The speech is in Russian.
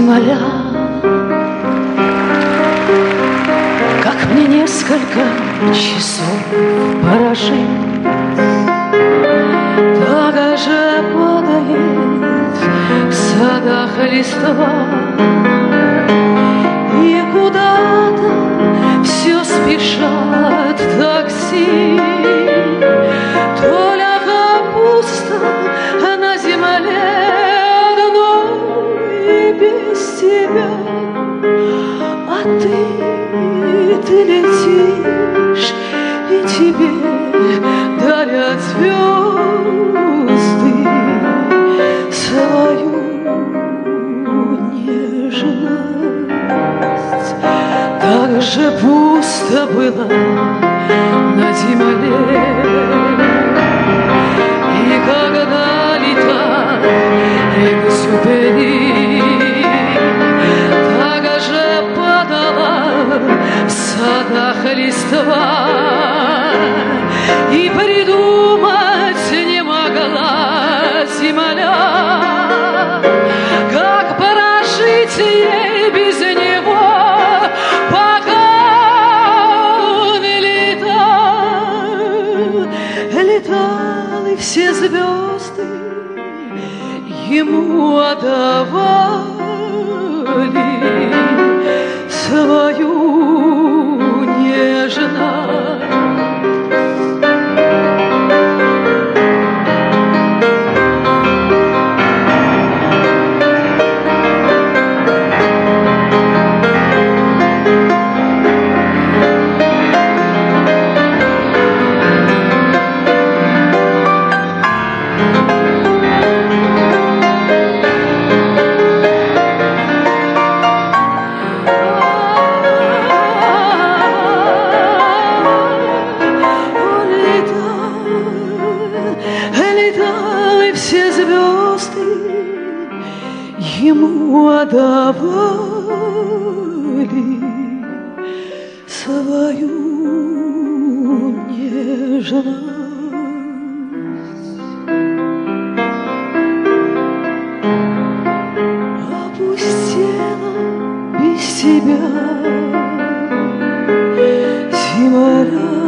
земля, как мне несколько часов пора жить, так же падает в садах листва, и куда-то все спешат такси. То ли капуста на земле одной без тебя, а ты летишь, и тебе дарят звезды свою нежность. Так же пусто было на земле, и когда летали экзюпери, так же падала в садах листва, и придумать не могла земля, как прожить ей без него, пока он летал, и все звезды ему отдавали свою нежность. Все звезды ему отдавали свою нежность. Опустела без тебя земля.